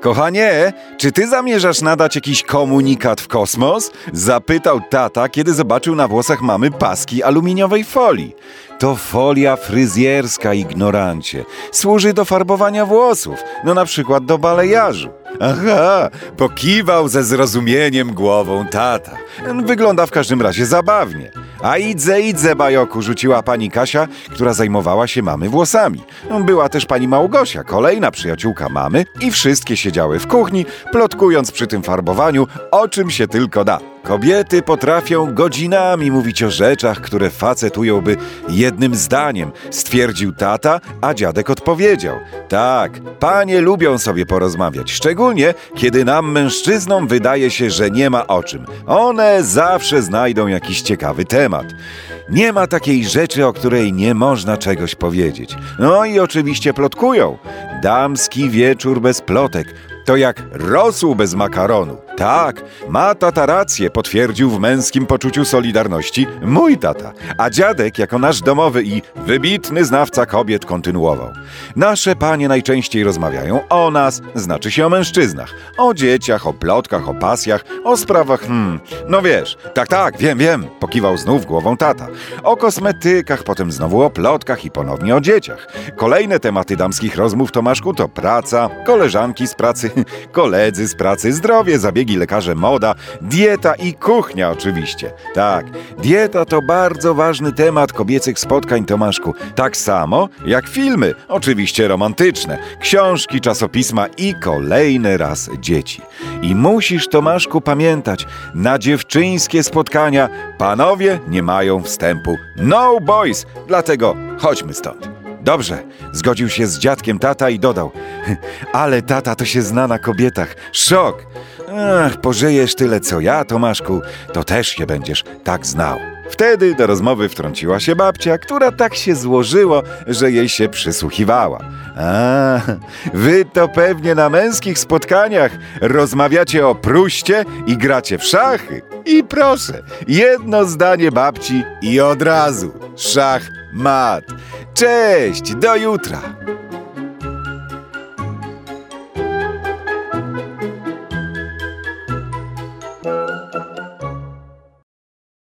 Kochanie, czy ty zamierzasz nadać jakiś komunikat w kosmos? Zapytał tata, kiedy zobaczył na włosach mamy paski aluminiowej folii. To folia fryzjerska, ignorancie. Służy do farbowania włosów, no na przykład do balejarzu. Aha, pokiwał ze zrozumieniem głową tata. Wygląda w każdym razie zabawnie. A idze, bajoku, rzuciła pani Kasia, która zajmowała się mamy włosami. Była też pani Małgosia, kolejna przyjaciółka mamy i wszystkie siedziały w kuchni, plotkując przy tym farbowaniu, o czym się tylko da. Kobiety potrafią godzinami mówić o rzeczach, które facet ująłby jednym zdaniem, stwierdził tata, a dziadek odpowiedział. Tak, panie lubią sobie porozmawiać, szczególnie kiedy nam mężczyznom wydaje się, że nie ma o czym. One zawsze znajdą jakiś ciekawy temat. Nie ma takiej rzeczy, o której nie można czegoś powiedzieć. No i oczywiście plotkują. Damski wieczór bez plotek to jak rosół bez makaronu. Tak, ma tata rację, potwierdził w męskim poczuciu solidarności mój tata. A dziadek, jako nasz domowy i wybitny znawca kobiet, kontynuował. Nasze panie najczęściej rozmawiają o nas, znaczy się o mężczyznach. O dzieciach, o plotkach, o pasjach, o sprawach, no wiesz. Tak, wiem, pokiwał znów głową tata. O kosmetykach, potem znowu o plotkach i ponownie o dzieciach. Kolejne tematy damskich rozmów, Tomaszku, to praca, koleżanki z pracy, koledzy z pracy, zdrowie, zabiegi lekarze, moda, dieta i kuchnia oczywiście. Tak, dieta to bardzo ważny temat kobiecych spotkań, Tomaszku. Tak samo jak filmy, oczywiście romantyczne, książki, czasopisma i kolejny raz dzieci. I musisz, Tomaszku, pamiętać, na dziewczyńskie spotkania panowie nie mają wstępu. No boys, dlatego chodźmy stąd. Dobrze, zgodził się z dziadkiem tata i dodał. Ale tata to się zna na kobietach. Szok! Ach, pożyjesz tyle co ja, Tomaszku, to też się będziesz tak znał. Wtedy do rozmowy wtrąciła się babcia, która tak się złożyło, że jej się przysłuchiwała. A, wy to pewnie na męskich spotkaniach rozmawiacie o pruście i gracie w szachy. I proszę, jedno zdanie babci i od razu szach mat. Cześć, do jutra.